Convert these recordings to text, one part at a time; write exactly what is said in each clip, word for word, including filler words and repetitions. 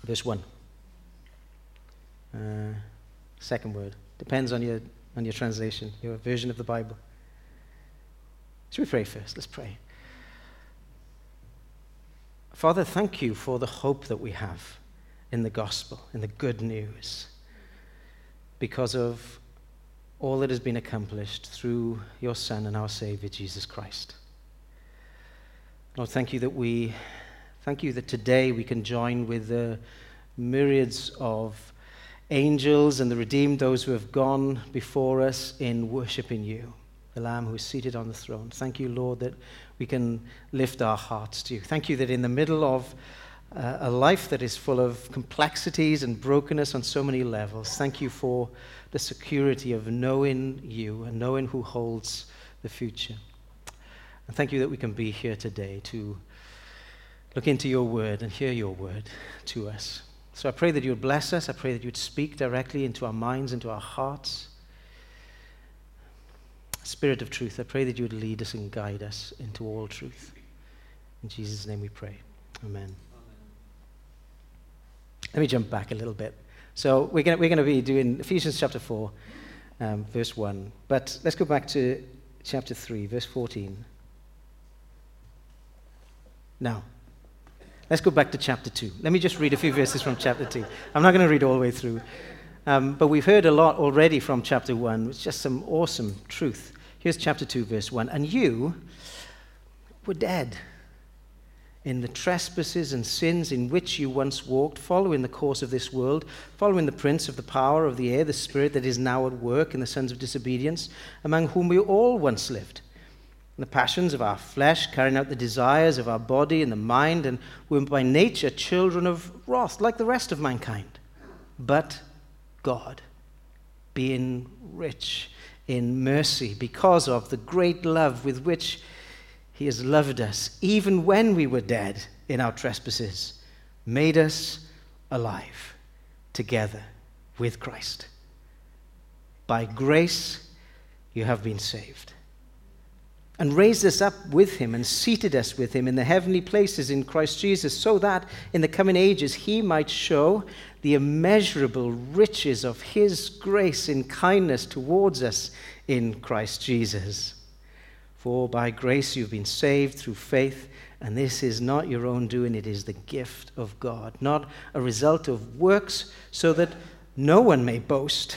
verse one. Uh, second word. Depends on your on your translation, your version of the Bible. Should we pray first? Let's pray. Father, thank you for the hope that we have in the gospel, in the good news, because of all that has been accomplished through your Son and our Savior, Jesus Christ. Lord, thank you that we, thank you that today we can join with the myriads of angels and the redeemed, those who have gone before us in worshiping you, the Lamb who is seated on the throne. Thank you, Lord, that we can lift our hearts to you. Thank you that in the middle of uh, a life that is full of complexities and brokenness on so many levels, thank you for the security of knowing you and knowing who holds the future. And thank you that we can be here today to look into your word and hear your word to us. So I pray that you would bless us. I pray that you would speak directly into our minds, into our hearts. Spirit of truth, I pray that you would lead us and guide us into all truth. In Jesus' name we pray. Amen. Amen. Let me jump back a little bit. So we're going we're going to be doing Ephesians chapter four, um, verse one. But let's go back to chapter three, verse fourteen. Now, let's go back to chapter two. Let me just read a few verses from chapter two. I'm not going to read all the way through. Um, but we've heard a lot already from chapter one. It's just some awesome truth. Here's chapter two, verse one. And you were dead in the trespasses and sins in which you once walked, following the course of this world, following the prince of the power of the air, the spirit that is now at work in the sons of disobedience, among whom we all once lived. In the passions of our flesh, carrying out the desires of our body and the mind, and were by nature children of wrath, like the rest of mankind. But God, being rich in mercy, because of the great love with which he has loved us, even when we were dead in our trespasses, made us alive together with Christ. By grace you have been saved, and raised us up with him and seated us with him in the heavenly places in Christ Jesus, so that in the coming ages he might show the immeasurable riches of his grace in kindness towards us in Christ Jesus. For by grace you've been saved through faith, and this is not your own doing, it is the gift of God, not a result of works, so that no one may boast.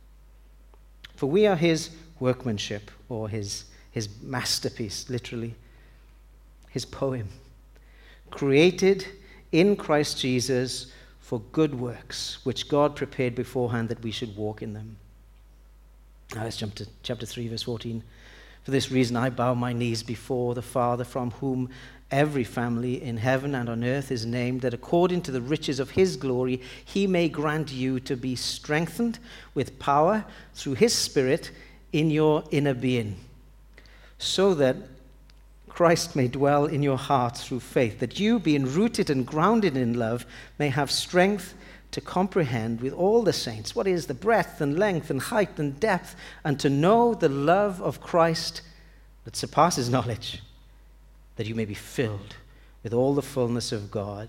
For we are his workmanship, or his, his masterpiece, literally, his poem, created in Christ Jesus for good works, which God prepared beforehand that we should walk in them. Now let's jump to chapter three, verse fourteen. For this reason I bow my knees before the Father, from whom every family in heaven and on earth is named, that according to the riches of his glory he may grant you to be strengthened with power through his Spirit in your inner being, so that Christ may dwell in your hearts through faith, that you, being rooted and grounded in love, may have strength to comprehend with all the saints what is the breadth and length and height and depth, and to know the love of Christ that surpasses knowledge, that you may be filled with all the fullness of God.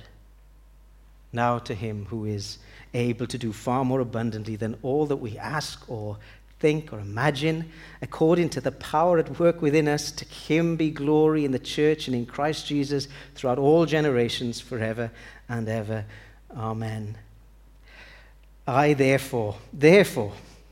Now to him who is able to do far more abundantly than all that we ask or think or imagine, according to the power at work within us, to him be glory in the church and in Christ Jesus throughout all generations, forever and ever. Amen. I therefore, therefore,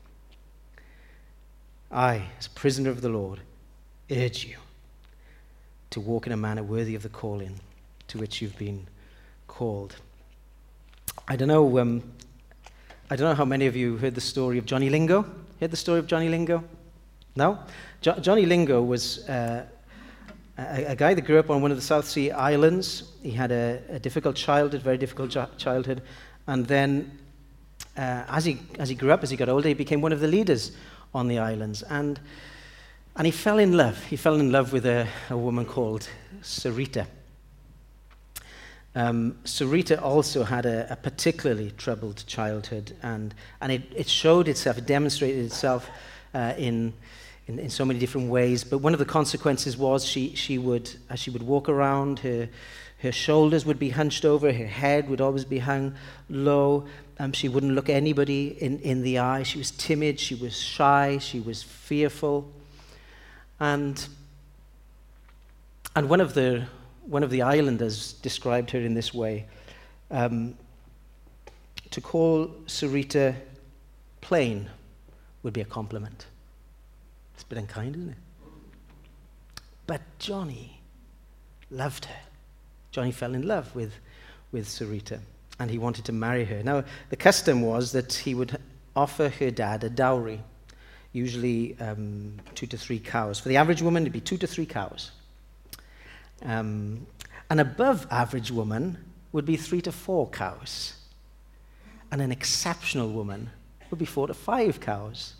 I, as a prisoner of the Lord, urge you to walk in a manner worthy of the calling to which you've been called. I don't know, um, I don't know how many of you heard the story of Johnny Lingo. Heard the story of Johnny Lingo? No? Jo- Johnny Lingo was uh, a, a guy that grew up on one of the South Sea Islands. He had a, a difficult childhood, very difficult jo- childhood, and then Uh, as he as he grew up, as he got older, he became one of the leaders on the islands, and and he fell in love. He fell in love with a, a woman called Sarita. Um, Sarita also had a, a particularly troubled childhood, and and it, it showed itself, it demonstrated itself uh, in, in in so many different ways. But one of the consequences was she she would as she would walk around her Her shoulders would be hunched over, her head would always be hung low. Um, she wouldn't look anybody in, in the eye. She was timid, she was shy, she was fearful. And, and one of the one of the islanders described her in this way. Um, to call Sarita plain would be a compliment. It's a bit unkind, isn't it? But Johnny loved her. Johnny fell in love with, with Sarita, and he wanted to marry her. Now, the custom was that he would offer her dad a dowry, usually um, two to three cows. For the average woman, it'd be two to three cows. Um, an above average woman would be three to four cows. And an exceptional woman would be four to five cows.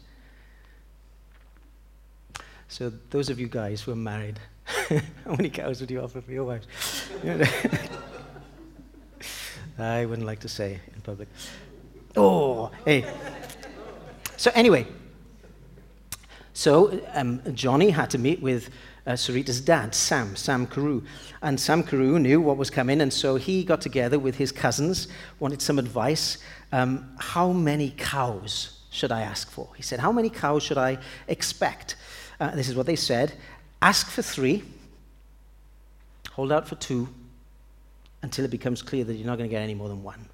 So those of you guys who are married, how many cows would you offer for your wives? I wouldn't like to say in public. Oh, hey. So anyway, so um, Johnny had to meet with uh, Sarita's dad, Sam, Sam Carew. And Sam Carew knew what was coming, and so he got together with his cousins, wanted some advice. Um, how many cows should I ask for? He said, how many cows should I expect? Uh, this is what they said. Ask for three, hold out for two, until it becomes clear that you're not going to get any more than one.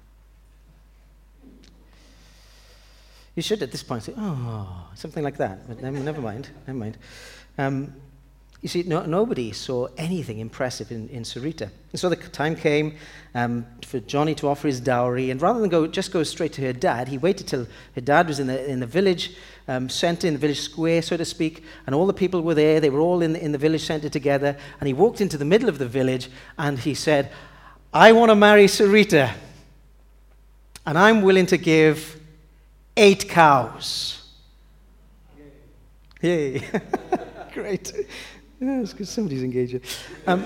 You should at this point say, oh, something like that, but never, never mind, never mind. Um, you see, no, nobody saw anything impressive in, in Sarita. And so the time came um, for Johnny to offer his dowry, and rather than go just go straight to her dad, he waited till her dad was in the, in the village um, center, in the village square, so to speak, and all the people were there. They were all in the, in the village center together, and he walked into the middle of the village, and he said, I want to marry Sarita, and I'm willing to give eight cows. Yay. Yay. Great. Yeah, it's good somebody's engaged. Um,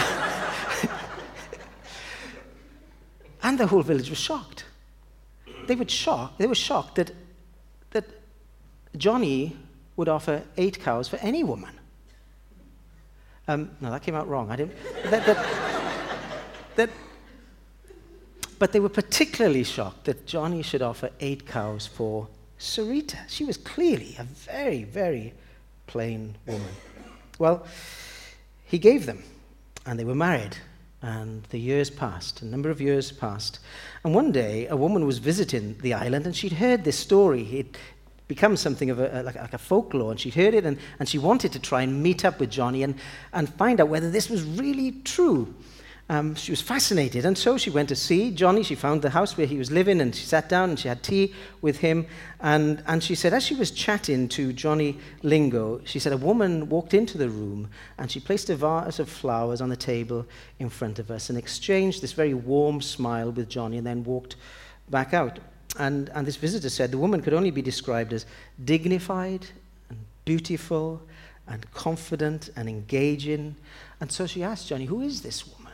and the whole village was shocked. They were shocked. They were shocked that that Johnny would offer eight cows for any woman. Um, no, that came out wrong. I didn't. That, that, that, but they were particularly shocked that Johnny should offer eight cows for Sarita. She was clearly a very, very plain woman. Well, he gave them, and they were married, and the years passed, a number of years passed. And one day, a woman was visiting the island, and she'd heard this story. It become something of a, like, like a folklore, and she'd heard it, and, and she wanted to try and meet up with Johnny and, and find out whether this was really true. Um, she was fascinated, and so she went to see Johnny. She found the house where he was living, and she sat down and she had tea with him. And, and she said, as she was chatting to Johnny Lingo, she said, a woman walked into the room, and she placed a vase of flowers on the table in front of us and exchanged this very warm smile with Johnny, and then walked back out. And, and this visitor said the woman could only be described as dignified and beautiful and confident and engaging. And so she asked Johnny, who is this woman?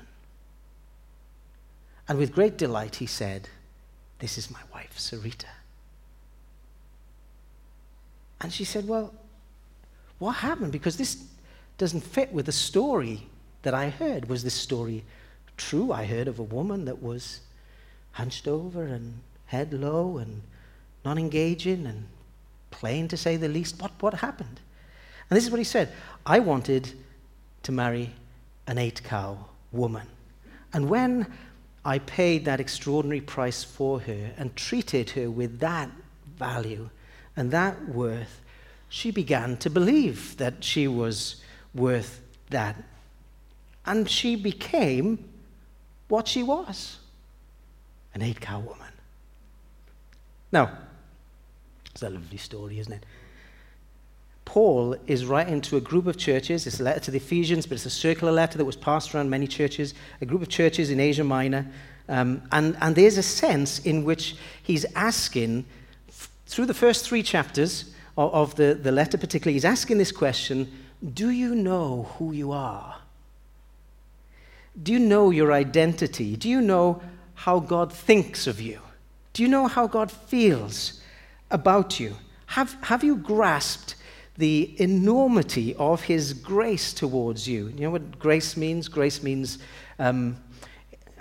And with great delight, he said, this is my wife, Sarita. And she said, well, what happened? Because this doesn't fit with the story that I heard. Was this story true? I heard of a woman that was hunched over and head low and not engaging and plain, to say the least. What, what happened? And this is what he said. I wanted to marry an eight-cow woman. And when I paid that extraordinary price for her and treated her with that value and that worth, she began to believe that she was worth that. And she became what she was, an eight-cow woman. Now, it's a lovely story, isn't it? Paul is writing to a group of churches. It's a letter to the Ephesians, but it's a circular letter that was passed around many churches, a group of churches in Asia Minor. Um, and, and there's a sense in which he's asking, f- through the first three chapters of, of the, the letter particularly, he's asking this question, do you know who you are? Do you know your identity? Do you know how God thinks of you? Do you know how God feels about you? Have, have you grasped the enormity of his grace towards you? You know what grace means? Grace means um,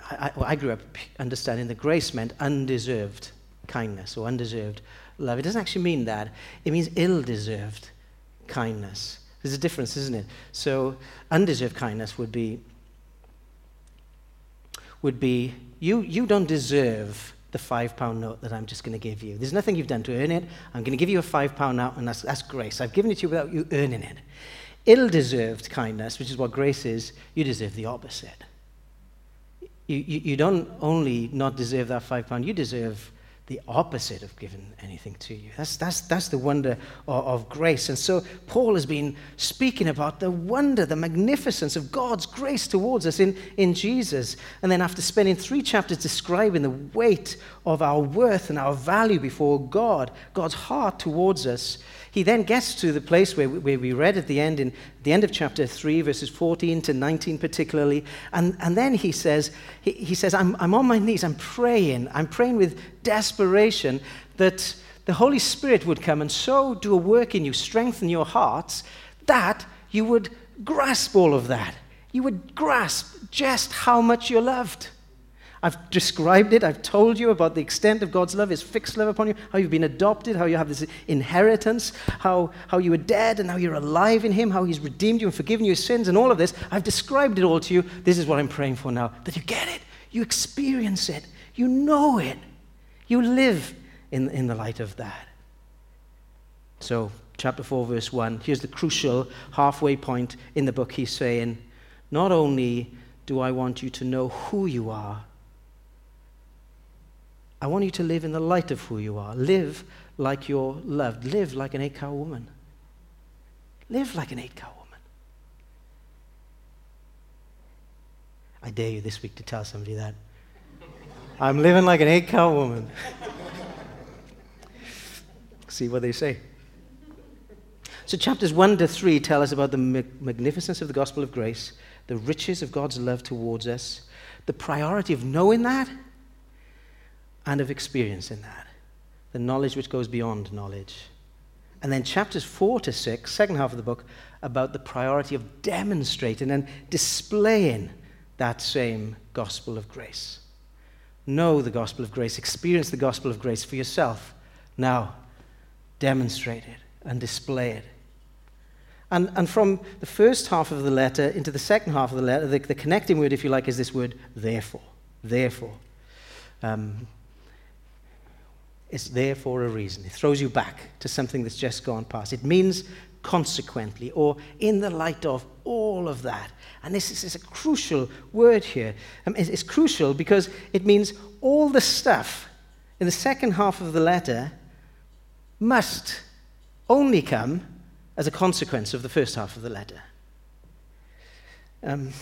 I, I grew up understanding that grace meant undeserved kindness or undeserved love. It doesn't actually mean that. It means ill-deserved kindness. There's a difference, isn't it? So undeserved kindness would be, would be you, you don't deserve the five-pound note that I'm just going to give you. There's nothing you've done to earn it. I'm going to give you a five-pound note, and that's, that's grace. I've given it to you without you earning it. Ill-deserved kindness, which is what grace is, you deserve the opposite. You, you, you don't only not deserve that five pound, you deserve the opposite of giving anything to you. That's, that's, that's the wonder of, of grace. And so Paul has been speaking about the wonder, the magnificence of God's grace towards us in, in Jesus. And then after spending three chapters describing the weight of our worth and our value before God, God's heart towards us, he then gets to the place where, where we read at the end, in the end of chapter three, verses fourteen to nineteen particularly. And, and then he says, he, he says, I'm, I'm on my knees, I'm praying, I'm praying with desperation that the Holy Spirit would come and so do a work in you, strengthen your hearts, that you would grasp all of that. You would grasp just how much you're loved. I've described it. I've told you about the extent of God's love, his fixed love upon you, how you've been adopted, how you have this inheritance, how, how you were dead and now you're alive in him, how he's redeemed you and forgiven you your sins and all of this. I've described it all to you. This is what I'm praying for now, that you get it. You experience it. You know it. You live in, in the light of that. So, chapter four, verse one, here's the crucial halfway point in the book. He's saying, not only do I want you to know who you are, I want you to live in the light of who you are. Live like you're loved. Live like an eight-cow woman. Live like an eight-cow woman. I dare you this week to tell somebody that. I'm living like an eight-cow woman. See what they say. So chapters one to three tell us about the magnificence of the gospel of grace, the riches of God's love towards us, the priority of knowing that, and of experiencing that, the knowledge which goes beyond knowledge. And then chapters four to six, second half of the book, about the priority of demonstrating and displaying that same gospel of grace. Know the gospel of grace, experience the gospel of grace for yourself. Now, demonstrate it and display it. And, and from the first half of the letter into the second half of the letter, the, the connecting word, if you like, is this word, therefore. Therefore. Um, It's there for a reason. It throws you back to something that's just gone past. It means consequently, or in the light of all of that. And this is, is a crucial word here. Um, it's, it's crucial because it means all the stuff in the second half of the letter must only come as a consequence of the first half of the letter. Um,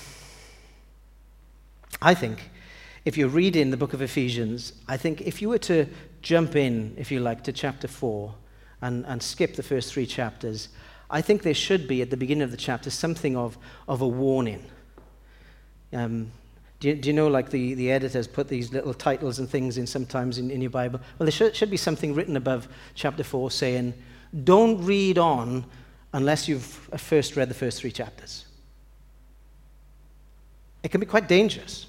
I think if you're reading the book of Ephesians, I think if you were to jump in, if you like, to chapter four and, and skip the first three chapters, I think there should be at the beginning of the chapter something of, of a warning. Um, do, you, do you know, like the, the editors put these little titles and things in sometimes in, in your Bible? Well, there should, should be something written above chapter four saying, don't read on unless you've first read the first three chapters. It can be quite dangerous.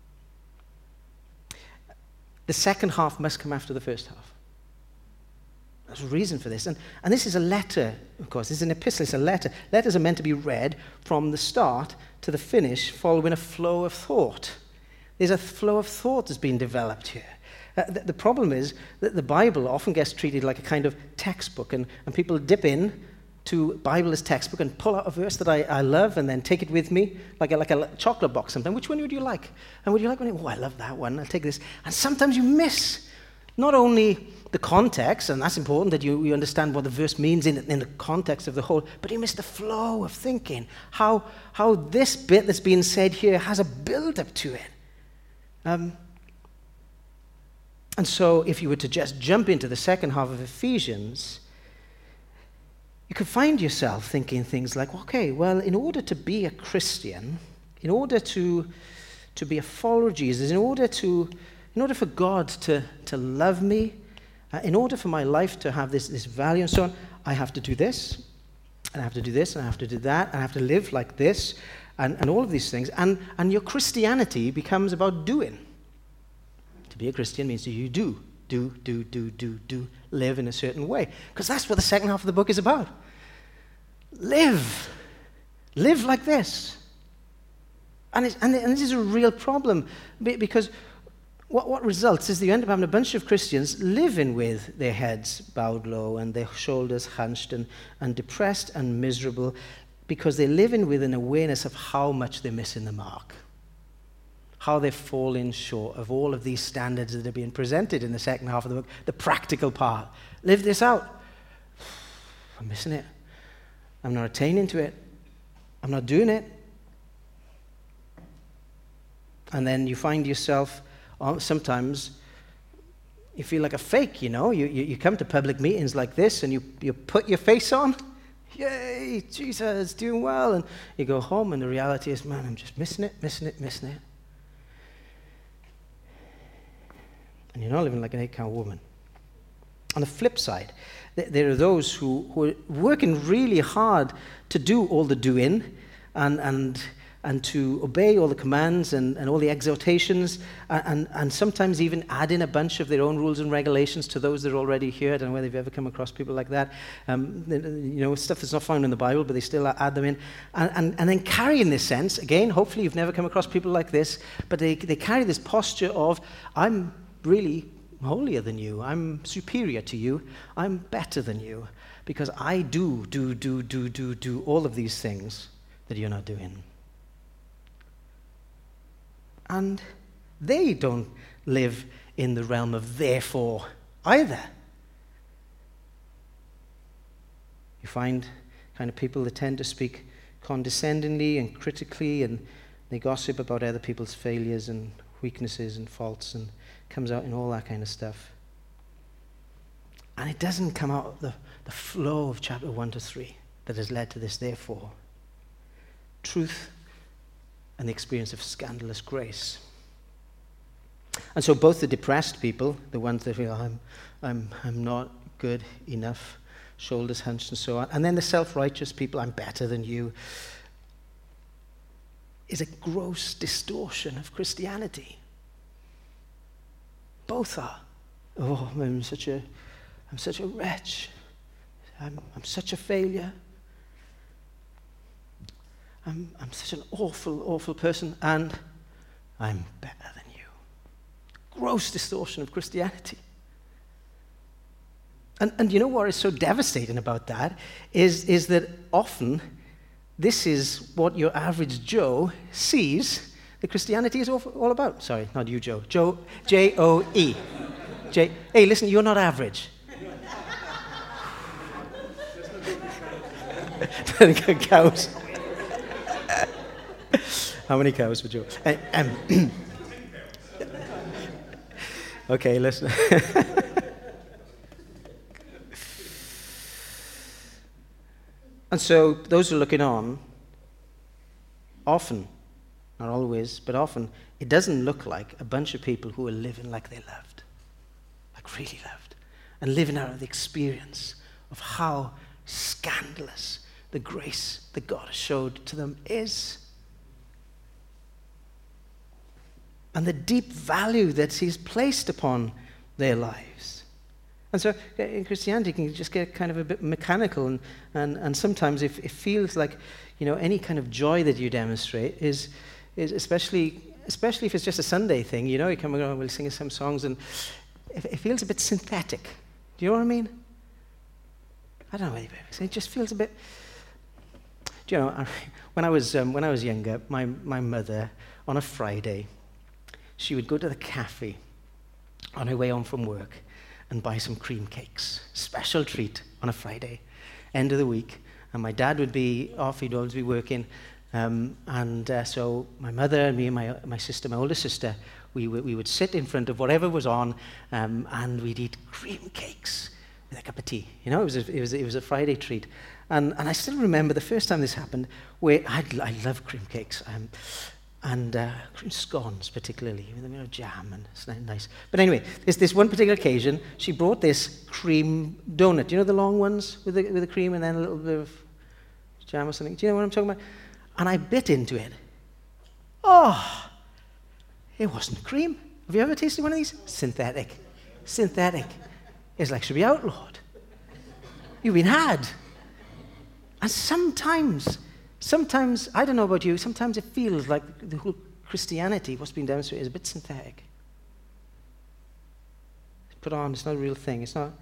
The second half must come after the first half. There's a reason for this. And, and this is a letter, of course. This is an epistle. It's a letter. Letters are meant to be read from the start to the finish following a flow of thought. There's a flow of thought that's been developed here. Uh, the, the problem is that the Bible often gets treated like a kind of textbook, and, and people dip in to Bible as textbook and pull out a verse that I, I love and then take it with me, like a, like a chocolate box sometimes. Which one would you like? And would you like one? Oh, I love that one. I'll take this. And sometimes you miss not only the context, and that's important that you, you understand what the verse means in, in the context of the whole, but you miss the flow of thinking, how, how this bit that's being said here has a build-up to it. Um, and so if you were to just jump into the second half of Ephesians, you could find yourself thinking things like, okay, well, in order to be a Christian, in order to, to be a follower of Jesus, in order to, in order for God to, to love me, uh, in order for my life to have this, this value and so on, I have to do this, and I have to do this, and I have to do that, and I have to live like this, and, and all of these things. And, and your Christianity becomes about doing. To be a Christian means you do, do, do, do, do, do, live in a certain way. Because that's what the second half of the book is about. Live. Live like this. And, it's, and, and this is a real problem, because what, what results is that you end up having a bunch of Christians living with their heads bowed low and their shoulders hunched and, and depressed and miserable, because they're living with an awareness of how much they're missing the mark, how they're falling short of all of these standards that are being presented in the second half of the book, the practical part. Live this out. I'm missing it. I'm not attaining to it. I'm not doing it. And then you find yourself, oh, sometimes you feel like a fake, you know. You, you, you come to public meetings like this and you, you put your face on. Yay, Jesus, doing well. And you go home and the reality is, man, I'm just missing it, missing it, missing it. And you're not living like an eight-count woman. On the flip side, th- there are those who, who are working really hard to do all the doing and and and to obey all the commands and, and all the exhortations, and, and, and sometimes even add in a bunch of their own rules and regulations to those that are already here. I don't know whether you've ever come across people like that. Um, you know, stuff that's not found in the Bible, but they still add them in. And, and, and then carry in this sense, again, hopefully you've never come across people like this, but they, they carry this posture of, I'm really holier than you, I'm superior to you, I'm better than you, because I do, do, do, do, do, do all of these things that you're not doing. And they don't live in the realm of therefore either. You find kind of people that tend to speak condescendingly and critically, and they gossip about other people's failures and weaknesses and faults, and comes out in all that kind of stuff. And it doesn't come out of the, the flow of chapter one to three that has led to this therefore. Truth and the experience of scandalous grace. And so both the depressed people, the ones that feel, I'm, I'm, I'm not good enough, shoulders hunched and so on, and then the self-righteous people, I'm better than you, is a gross distortion of Christianity. Both are. Oh, I'm such a, I'm such a wretch. I'm, I'm such a failure. I'm, I'm such an awful, awful person, and I'm better than you. Gross distortion of Christianity. And, and you know what is so devastating about that is, is that often this is what your average Joe sees that Christianity is all, all about. Sorry, not you, Joe. Joe, J O E. J. Hey, listen, you're not average. Cows. How many cows for Joe? Uh, um, okay, listen. And so those who are looking on, often, not always, but often, it doesn't look like a bunch of people who are living like they loved, like really loved, and living out of the experience of how scandalous the grace that God has showed to them is. And the deep value that He's placed upon their lives. And so in Christianity, it can just get kind of a bit mechanical, and, and, and sometimes if it feels like, you know, any kind of joy that you demonstrate is, is especially, especially if it's just a Sunday thing, you know, you come around, we'll sing some songs, and it, it feels a bit synthetic. Do you know what I mean? I don't know, it just feels a bit, do you know, when I was, um, when I was younger, my, my mother, on a Friday, she would go to the cafe on her way home from work and buy some cream cakes. Special treat on a Friday, end of the week. And my dad would be off, he'd always be working. Um, and uh, so my mother and me and my, my sister, my older sister, we, w- we would sit in front of whatever was on, um, and we'd eat cream cakes with a cup of tea. You know, it was a, it was, it was a Friday treat. And, and I still remember the first time this happened, where I'd, I love cream cakes. Um, and uh, cream scones particularly, with you know, jam, and it's nice. But anyway, there's this one particular occasion, she brought this cream donut. Do you know the long ones with the, with the cream and then a little bit of jam or something? Do you know what I'm talking about? and I bit into it. Oh, it wasn't cream. Have you ever tasted one of these? Synthetic. Synthetic. It's like should be outlawed. You've been had. And sometimes, sometimes, I don't know about you, sometimes it feels like the whole Christianity, what's been demonstrated, is a bit synthetic. It's put on, it's not a real thing. It's not.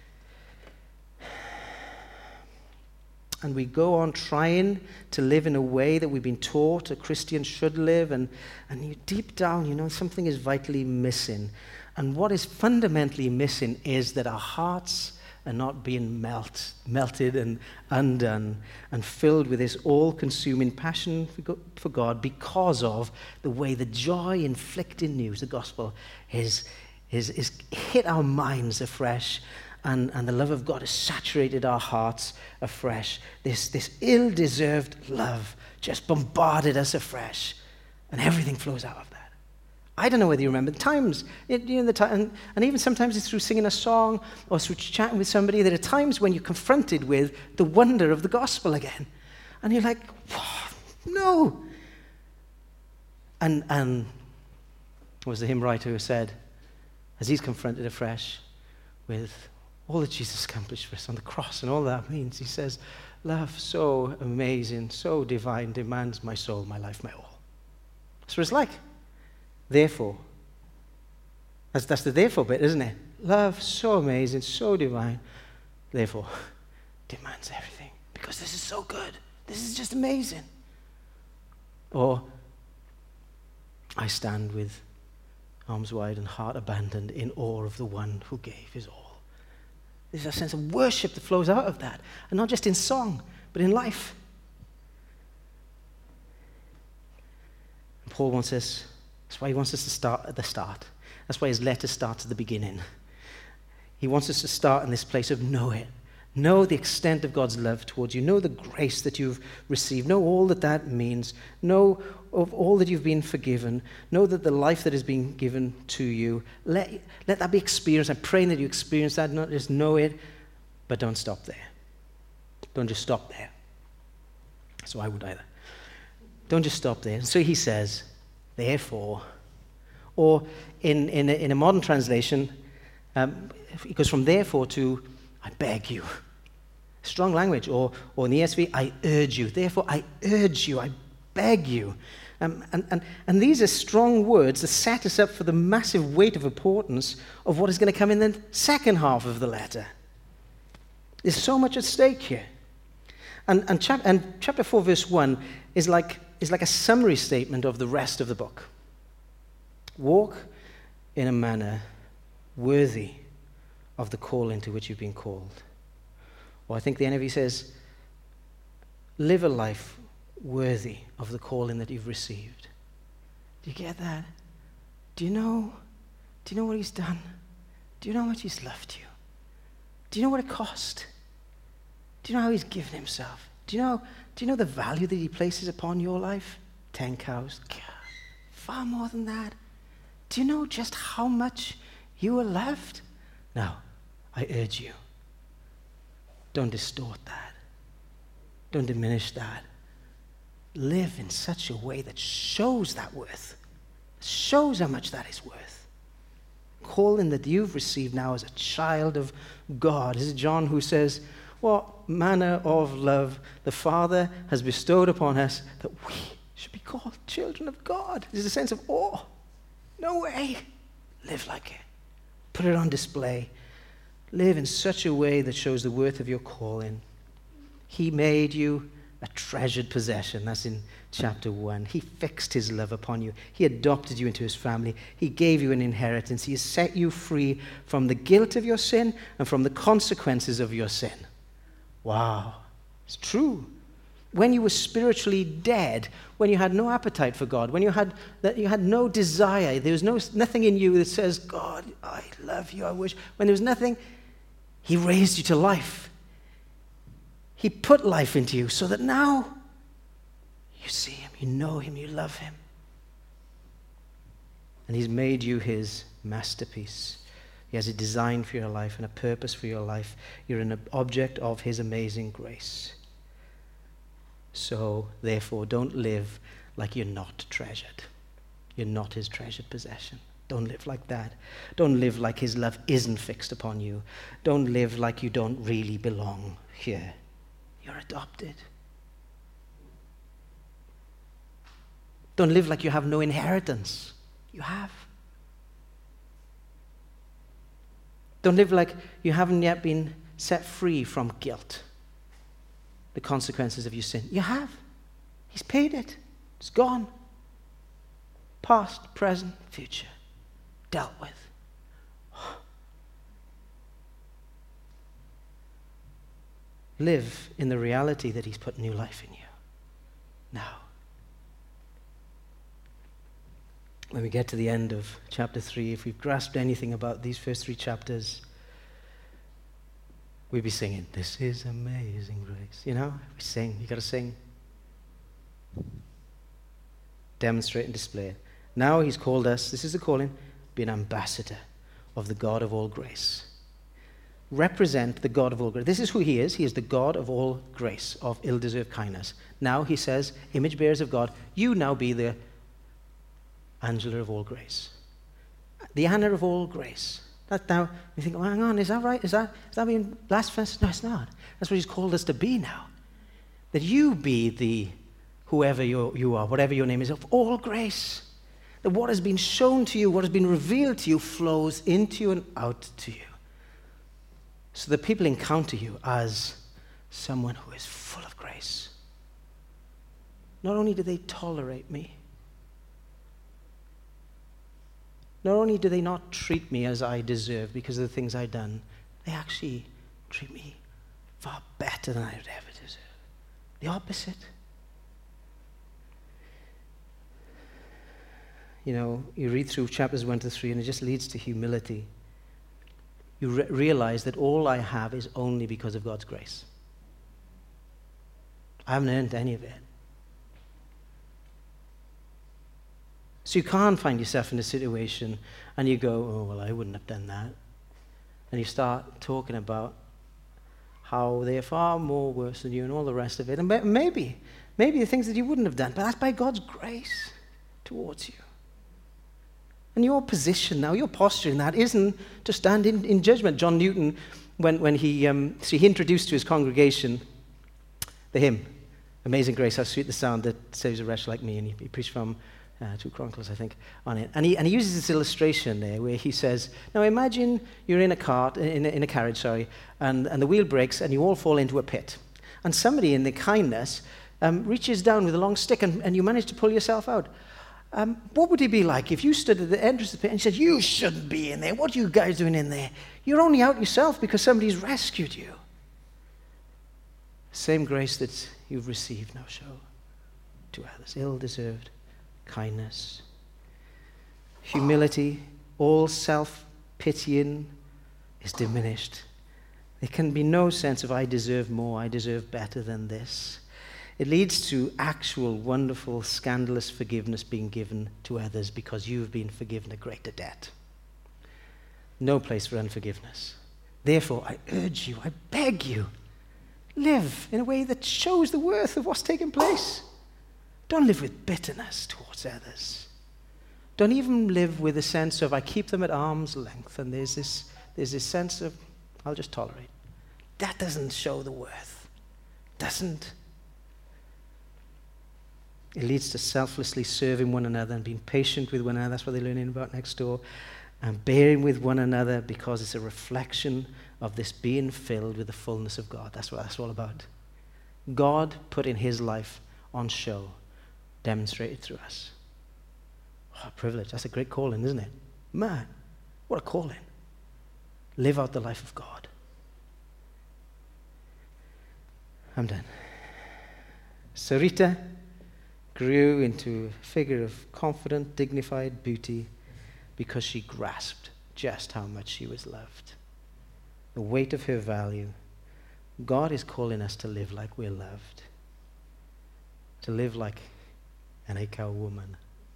And we go on trying to live in a way that we've been taught a Christian should live, and, and you, deep down, you know, something is vitally missing. And what is fundamentally missing is that our hearts are not being melt, melted and undone and filled with this all-consuming passion for God because of the way the joy-inflicting news, the gospel, is, is, is hit our minds afresh. And, and the love of God has saturated our hearts afresh. This, this ill-deserved love just bombarded us afresh. And everything flows out of that. I don't know whether you remember the times, it, you know, the time, and, and even sometimes it's through singing a song or through chatting with somebody. There are times when you're confronted with the wonder of the gospel again. And you're like, no. And, and it was the hymn writer who said, as he's confronted afresh with all that Jesus accomplished for us on the cross and all that means, he says, love so amazing, so divine, demands my soul, my life, my all. That's what it's like. Therefore, that's, that's the therefore bit, isn't it? Love so amazing, so divine, therefore, demands everything. Because this is so good. This is just amazing. Or, I stand with arms wide and heart abandoned in awe of the one who gave his all. There's a sense of worship that flows out of that. And not just in song, but in life. And Paul wants us, that's why he wants us to start at the start. That's why his letter starts at the beginning. He wants us to start in this place of know it. Know the extent of God's love towards you. Know the grace that you've received. Know all that that means. Know of all that you've been forgiven. Know that the life that has been given to you. Let, let that be experienced. I'm praying that you experience that, not just know it, but don't stop there. Don't just stop there. So I would either. Don't just stop there. And so he says, therefore, or in, in, a, in a modern translation, um, it goes from therefore to I beg you. Strong language. Or, or in the E S V, I urge you. Therefore, I urge you. I beg you. Um, and, and, and these are strong words that set us up for the massive weight of importance of what is going to come in the second half of the letter. There's so much at stake here. And, and, chap- and chapter four, verse one is like, is like a summary statement of the rest of the book. Walk in a manner worthy of the call into which you've been called. Or I think the N I V says, live a life worthy of the calling that you've received. Do you get that? Do you know, do you know what he's done? Do you know how much he's loved you? Do you know what it cost? Do you know how he's given himself? Do you know, do you know the value that he places upon your life? Ten cows. Far more than that. Do you know just how much you are loved? Now, I urge you, don't distort that. Don't diminish that. Live in such a way that shows that worth, shows how much that is worth. Calling that you've received now as a child of God. This is John who says, what manner of love the Father has bestowed upon us that we should be called children of God. There's a sense of awe. No way. Live like it. Put it on display. Live in such a way that shows the worth of your calling. He made you a treasured possession. That's in chapter one. He fixed his love upon you. He adopted you into his family. He gave you an inheritance. He has set you free from the guilt of your sin and from the consequences of your sin. Wow. It's true. When you were spiritually dead, when you had no appetite for God, when you had that you had no desire, there was no nothing in you that says, God, I love you, I wish. When there was nothing, he raised you to life. He put life into you so that now you see him, you know him, you love him. And he's made you his masterpiece. He has a design for your life and a purpose for your life. You're an object of his amazing grace. So, therefore, don't live like you're not treasured. You're not his treasured possession. Don't live like that. Don't live like his love isn't fixed upon you. Don't live like you don't really belong here. You're adopted. Don't live like you have no inheritance. You have. Don't live like you haven't yet been set free from guilt, the consequences of your sin. You have. He's paid it. It's gone. Past, present, future. Dealt with. Live in the reality that he's put new life in you. Now, when we get to the end of chapter three, if we've grasped anything about these first three chapters, we'd be singing, "This is amazing grace." You know, we sing. You got to sing. Demonstrate and display it. Now he's called us, this is the calling, be an ambassador of the God of all grace. Represent the God of all grace. This is who he is. He is the God of all grace, of ill-deserved kindness. Now he says, image bearers of God, you now be the Angela of all grace. The Anna of all grace. That now, you think, well, hang on, is that right? Is that, is that being blasphemous? No, it's not. That's what he's called us to be now. That you be the whoever you you are, whatever your name is, of all grace. That what has been shown to you, what has been revealed to you, flows into you and out to you. So that people encounter you as someone who is full of grace. Not only do they tolerate me, not only do they not treat me as I deserve because of the things I've done, they actually treat me far better than I would ever deserve. The opposite. You know, you read through chapters one to three and it just leads to humility. You re- realize that all I have is only because of God's grace. I haven't earned any of it. So you can't find yourself in a situation and you go, oh, well, I wouldn't have done that. And you start talking about how they're far more worse than you and all the rest of it. And maybe, maybe the things that you wouldn't have done, but that's by God's grace towards you. And your position now, your posture in that isn't to stand in, in judgment. John Newton, when, when he, um, so he introduced to his congregation the hymn, Amazing Grace, how sweet the sound that saves a wretch like me. And he, he preached from uh, two Chronicles, I think, on it. And he, and he uses this illustration there where he says, now imagine you're in a cart, in a, in a carriage, sorry, and, and the wheel breaks and you all fall into a pit. And somebody in the kindness um, reaches down with a long stick and, and you manage to pull yourself out. Um, what would it be like if you stood at the entrance of the pit and said, you shouldn't be in there. What are you guys doing in there? You're only out yourself because somebody's rescued you. Same grace that you've received now show to others. Ill-deserved kindness. Humility, all self-pitying is diminished. There can be no sense of I deserve more, I deserve better than this. It leads to actual, wonderful, scandalous forgiveness being given to others because you've been forgiven a greater debt. No place for unforgiveness. Therefore, I urge you, I beg you, live in a way that shows the worth of what's taken place. Don't live with bitterness towards others. Don't even live with a sense of, I keep them at arm's length, and there's this, there's this sense of, I'll just tolerate. That doesn't show the worth. Doesn't. It leads to selflessly serving one another and being patient with one another. That's what they're learning about next door. And bearing with one another because it's a reflection of this being filled with the fullness of God. That's what that's all about. God put in his life on show, demonstrated through us. Oh, privilege. That's a great calling, isn't it? Man, what a calling. Live out the life of God. I'm done. Sarita grew into a figure of confident, dignified beauty because she grasped just how much she was loved. The weight of her value. God is calling us to live like we're loved. To live like an Acau woman.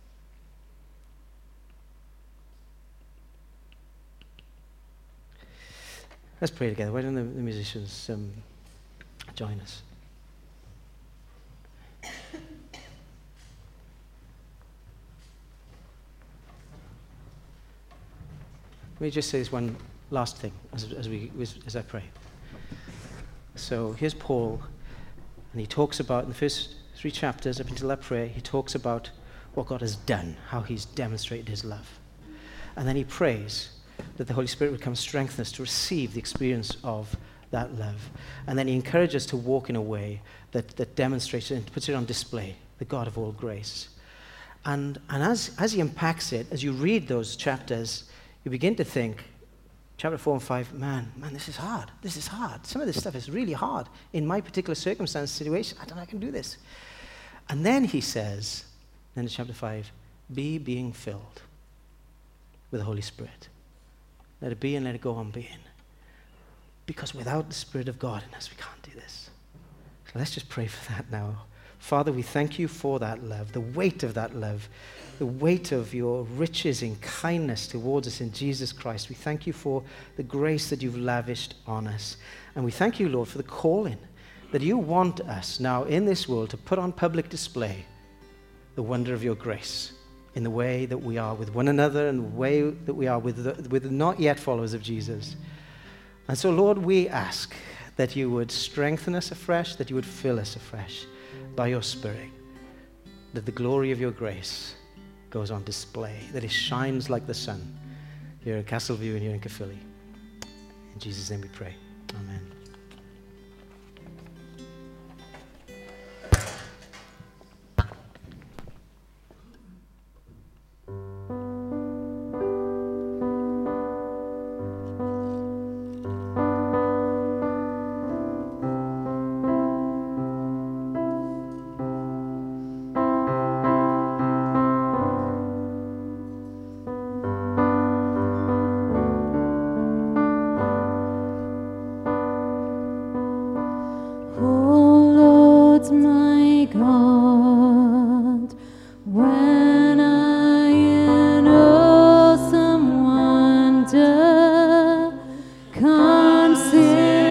Let's pray together. Why don't the, the musicians um, join us? Let me just say this one last thing as, as, we, as I pray. So here's Paul, and he talks about, in the first three chapters up until that prayer, he talks about what God has done, how he's demonstrated his love. And then he prays that the Holy Spirit would come strengthen us to receive the experience of that love. And then he encourages us to walk in a way that, that demonstrates it and puts it on display, the God of all grace. And, and as, as he unpacks it, as you read those chapters, you begin to think, chapter four and five, man, man, this is hard. This is hard. Some of this stuff is really hard. In my particular circumstance, situation, I don't know if I can do this. And then he says, then in chapter five, be being filled with the Holy Spirit. Let it be and let it go on being. Because without the Spirit of God in us, we can't do this. So let's just pray for that now. Father, we thank you for that love, the weight of that love, the weight of your riches in kindness towards us in Jesus Christ. We thank you for the grace that you've lavished on us. And we thank you, Lord, for the calling that you want us now in this world to put on public display the wonder of your grace in the way that we are with one another and the way that we are with the, with the not yet followers of Jesus. And so, Lord, we ask that you would strengthen us afresh, that you would fill us afresh by your Spirit, that the glory of your grace goes on display, that it shines like the sun here at Castleview and here in Caerphilly. In Jesus' name we pray. Amen. My God.